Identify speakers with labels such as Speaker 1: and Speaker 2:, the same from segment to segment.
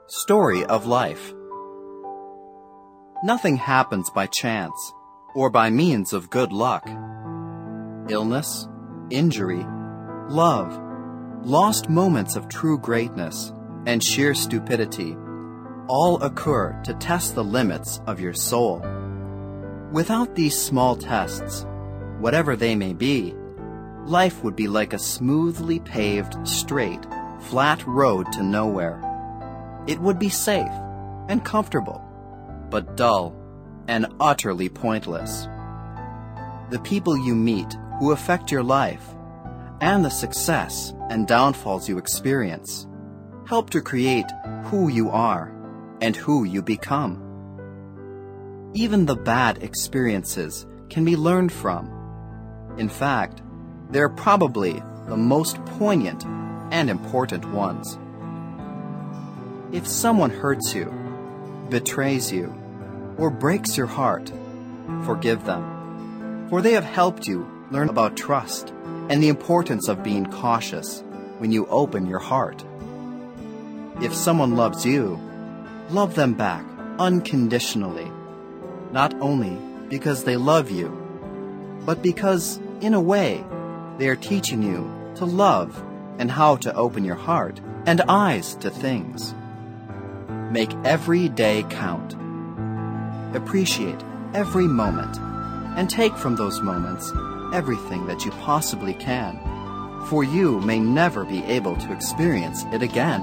Speaker 1: Story of Life. Nothing happens by chance or by means of good luck. Illness, injury, love, lost moments of true greatness, and sheer stupidity all occur to test the limits of your soul. Without these small tests, whatever they may be, life would be like a smoothly paved, straight, flat road to nowhere. It would be safe and comfortable, but dull and utterly pointless. The people you meet who affect your life, and the success and downfalls you experience, help to create who you are and who you become. Even the bad experiences can be learned from. In fact, they're probably the most poignant and important ones. If someone hurts you, betrays you, or breaks your heart, forgive them, for they have helped you learn about trust and the importance of being cautious when you open your heart. If someone loves you, love them back unconditionally, not only because they love you, but because, in a way, they are teaching you to love and how to open your heart and eyes to things. Make every day count. Appreciate every moment, and take from those moments everything that you possibly can, for you may never be able to experience it again.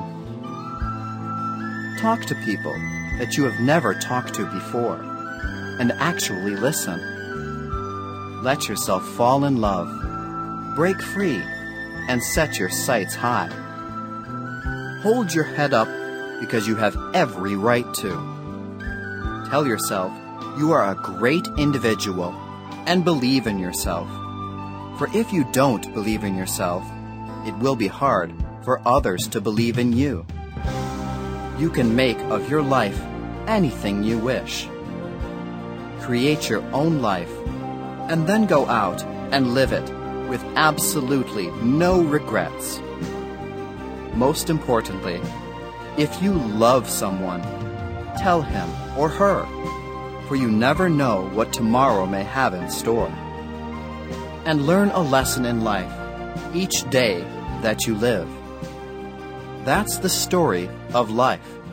Speaker 1: Talk to people that you have never talked to before, and actually listen. Let yourself fall in love, break free, and set your sights high. Hold your head up because you have every right to. Tell yourself you are a great individual and believe in yourself. For if you don't believe in yourself, it will be hard for others to believe in you. You can make of your life anything you wish. Create your own life and then go out and live it with absolutely no regrets. Most importantly, if you love someone, tell him or her, for you never know what tomorrow may have in store. And learn a lesson in life each day that you live. That's the story of life.